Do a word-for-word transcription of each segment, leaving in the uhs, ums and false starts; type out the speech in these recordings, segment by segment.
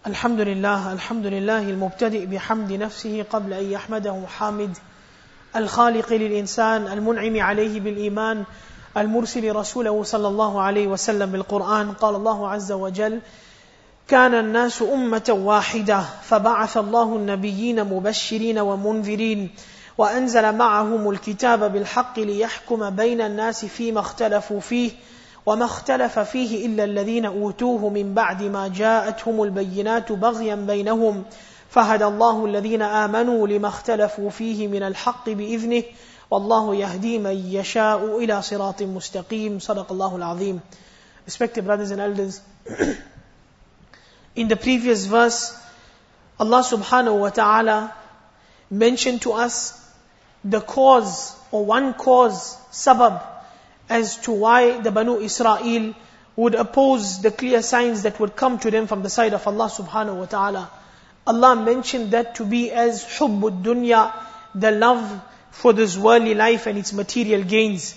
الحمد لله الحمد لله المبتدئ بحمد نفسه قبل أن يحمده حامد الخالق للإنسان المنعم عليه بالإيمان المرسل رسوله صلى الله عليه وسلم بالقرآن. قال الله عز وجل: كان الناس أمة واحدة فبعث الله النبيين مبشرين ومنذرين وأنزل معهم الكتاب بالحق ليحكم بين الناس فيما اختلفوا فيه وما اختلف فيه إلا الذين أوتوه من بعد ما جاءتهم البينات بغيا بينهم فهدى الله الذين آمنوا لما اختلفوا فيه من الحق بإذنه والله يهدي من يشاء إلى صراط مستقيم. صدق الله العظيم. Respected brothers and elders, in the previous verse, Allah subhanahu wa ta'ala mentioned to us the cause or one cause, sabab, as to why the Banu Israel would oppose the clear signs that would come to them from the side of Allah subhanahu wa ta'ala. Allah mentioned that to be as hubbud dunya, the love for this worldly life and its material gains.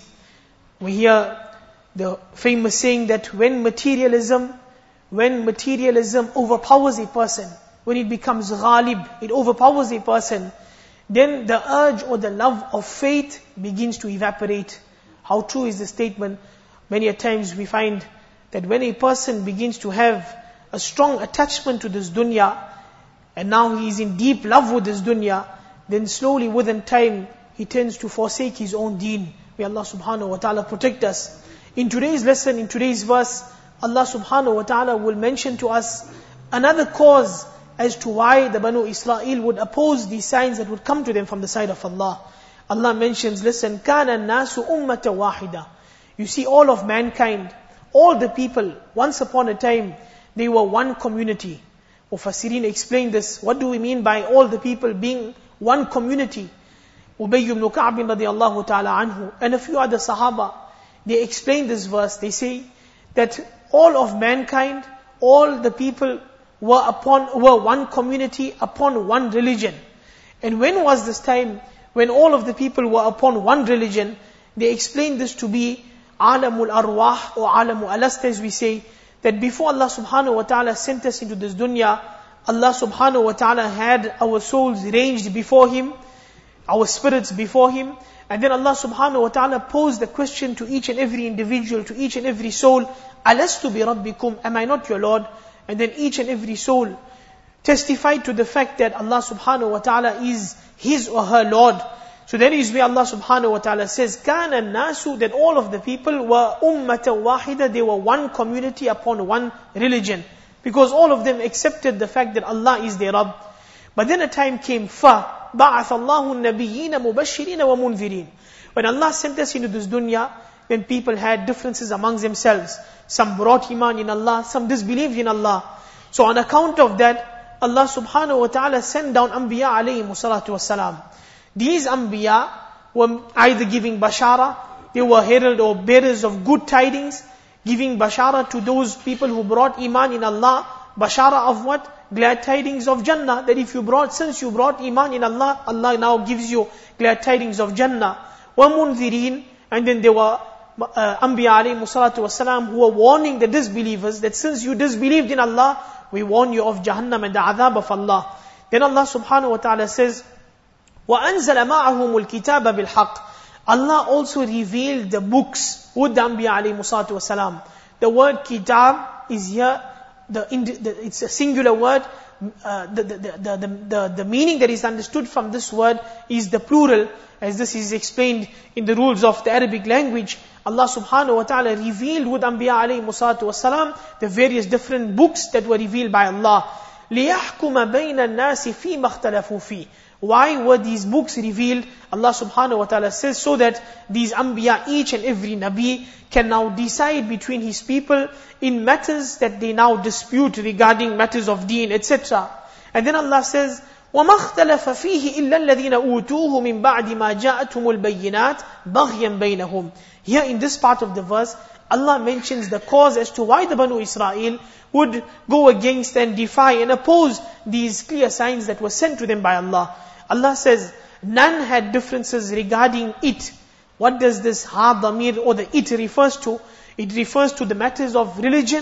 We hear the famous saying that when materialism, when materialism overpowers a person, when it becomes ghalib, it overpowers a person, then the urge or the love of faith begins to evaporate. How true is the statement? Many a times we find that when a person begins to have a strong attachment to this dunya, and now he is in deep love with this dunya, then slowly within time, he tends to forsake his own deen. May Allah subhanahu wa ta'ala protect us. In today's lesson, in today's verse, Allah subhanahu wa ta'ala will mention to us another cause as to why the Banu Israel would oppose these signs that would come to them from the side of Allah. Allah mentions, listen, كَانَ النَّاسُ أُمَّةً وَاحِدًا. You see, all of mankind, all the people, once upon a time, they were one community. Mufassirin explained this. What do we mean by all the people being one community? Ubay ibn Ka'b radiyallahu ta'ala anhu and a few other Sahaba, they explain this verse. They say that all of mankind, all the people were upon, were one community upon one religion. And when was this time when all of the people were upon one religion? They explain this to be alamul arwah or alamul alast, as we say, that before Allah subhanahu wa ta'ala sent us into this dunya, Allah subhanahu wa ta'ala had our souls ranged before Him, our spirits before Him, and then Allah subhanahu wa ta'ala posed the question to each and every individual, to each and every soul, Alastu bi rabbikum, am I not your Lord? And then each and every soul testified to the fact that Allah subhanahu wa ta'ala is his or her Lord. So that is where Allah subhanahu wa ta'ala says, كَانَ النَّاسُ, that all of the people were ummata wahida, they were one community upon one religion. Because all of them accepted the fact that Allah is their Rabb. But then a time came, فَبَعَثَ اللَّهُ النَّبِيِّينَ مُبَشِّرِينَ وَمُنذِرِينَ. When Allah sent us into this dunya, when people had differences amongst themselves, some brought iman in Allah, some disbelieved in Allah. So on account of that, Allah subhanahu wa ta'ala sent down Anbiya alayhi salatu wassalam. These Anbiya were either giving bashara, they were herald or bearers of good tidings, giving bashara to those people who brought iman in Allah. Bashara of what? Glad tidings of Jannah. That if you brought, since you brought iman in Allah, Allah now gives you glad tidings of Jannah. وَمُنذِرِينَ. And then there were uh, Anbiya alayhi salatu wassalam who were warning the disbelievers that since you disbelieved in Allah, we warn you of Jahannam and the adhab of Allah. Then Allah subhanahu wa ta'ala says, وَأَنزَلَ مَعَهُمُ الْكِتَابَ بِالْحَقِّ. Allah also revealed the books with the Anbiya alayhi salatu wasalam. The word kitab is here, the, the, it's a singular word. Uh, the, the, the, the, the, the meaning that is understood from this word is the plural, as this is explained in the rules of the Arabic language. Allah subhanahu wa ta'ala revealed with Anbiya alayhi salatu wasalam the various different books that were revealed by Allah. لِيَحْكُمَ بَيْنَ النَّاسِ فِي مَا اخْتَلَفُوا فِيهِ. Why were these books revealed? Allah subhanahu wa ta'ala says, so that these Anbiya, each and every Nabi, can now decide between his people in matters that they now dispute regarding matters of deen, et cetera. And then Allah says, وَمَا اخْتَلَفَ فِيهِ إِلَّا الَّذِينَ أُوتُوهُ مِن بَعْدِ مَا جَاءَتْهُمُ الْبَيِّنَاتِ بَغْيًا بَيْنَهُمْ. Here in this part of the verse, Allah mentions the cause as to why the Banu Israel would go against and defy and oppose these clear signs that were sent to them by Allah. Allah says, none had differences regarding it. What does this ha damir or the it refers to? It refers to the matters of religion,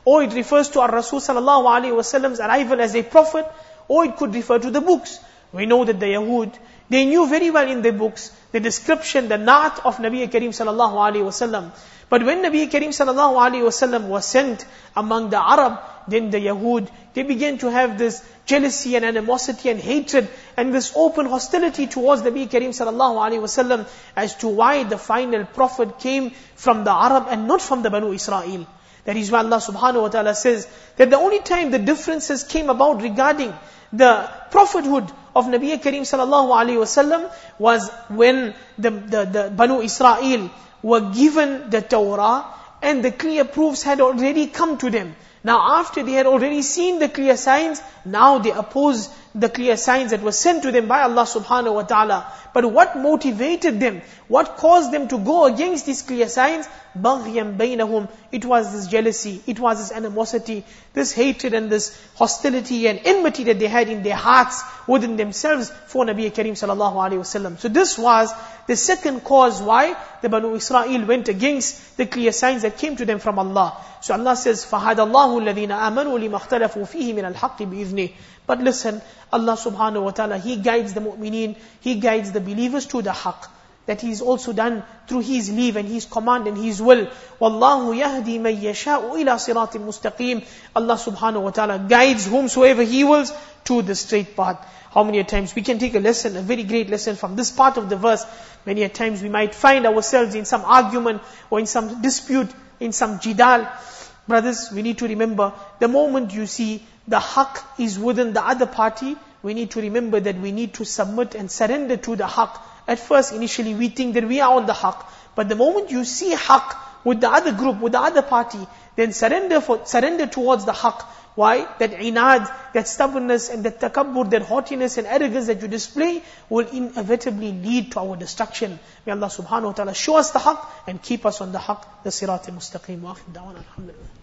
or it refers to our Rasul sallallahu alaihi wasallam's arrival as a prophet, or it could refer to the books. We know that the Yahud, they knew very well in their books the description, the naat of Nabi Kareem sallallahu alaihi wasallam. But when Nabi Kareem sallallahu alaihi wasallam was sent among the Arab, then the Yahud, they began to have this jealousy and animosity and hatred and this open hostility towards Nabi Kareem sallallahu alaihi wasallam as to why the final prophet came from the Arab and not from the Banu Israel. That is why Allah subhanahu wa ta'ala says that the only time the differences came about regarding the prophethood of Nabi Kareem sallallahu alaihi wasallam was when the, the, the Banu Israel were given the Torah and the clear proofs had already come to them. Now after they had already seen the clear signs, now they oppose the clear signs that were sent to them by Allah subhanahu wa ta'ala. But what motivated them? What caused them to go against these clear signs? بَغْيًا بَيْنَهُمْ. It was this jealousy, it was this animosity, this hatred and this hostility and enmity that they had in their hearts within themselves for Nabi Kareem sallallahu alaihi wasallam. So this was the second cause why the Banu Israel went against the clear signs that came to them from Allah. So Allah says, فَهَدَ اللَّهُ الَّذِينَ آمَنُوا لِمَا اخْتَلَفُوا فِيهِ مِنَ الْحَقِّ بِإِذْنِهِ. But listen, Allah subhanahu wa ta'ala, He guides the mu'mineen, He guides the believers to the haqq. That He is also done through His leave and His command and His will. وَاللَّهُ يَهْدِي مَنْ يَشَاءُ إِلَى صِرَاطٍ مُسْتَقِيمٍ. Allah subhanahu wa ta'ala guides whomsoever He wills to the straight path. How many times we can take a lesson, a very great lesson from this part of the verse. Many a times we might find ourselves in some argument or in some dispute, in some jidal. Brothers, we need to remember, the moment you see the haqq is within the other party, we need to remember that we need to submit and surrender to the haqq. At first, initially, we think that we are on the haqq. But the moment you see haqq with the other group, with the other party, then surrender for, surrender towards the haqq. Why? That inad, that stubbornness and that takabbur, that haughtiness and arrogance that you display will inevitably lead to our destruction. May Allah subhanahu wa ta'ala show us the haqq and keep us on the haqq, the sirat al-mustaqim. Wa akhir da'wana alhamdulillah.